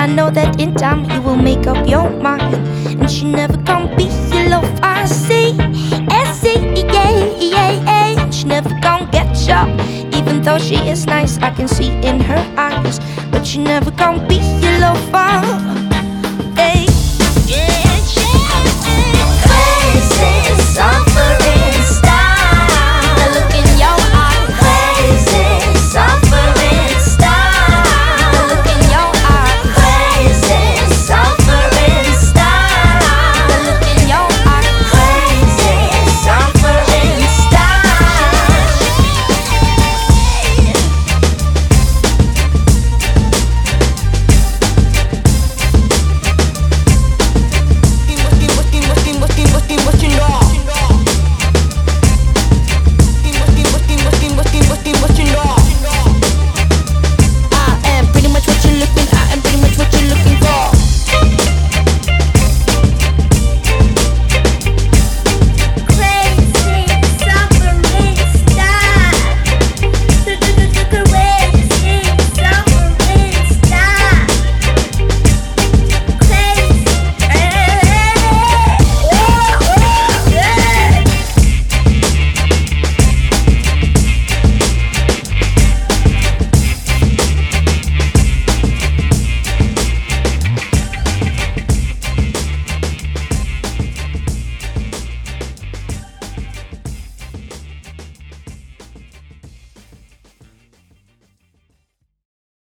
I know that in time you will make up your mind, and she never gonna be your love. I see, yeah, yeah, yeah. She never gonna get you, even though she is nice. I can see in her eyes, but she never gonna be your lover.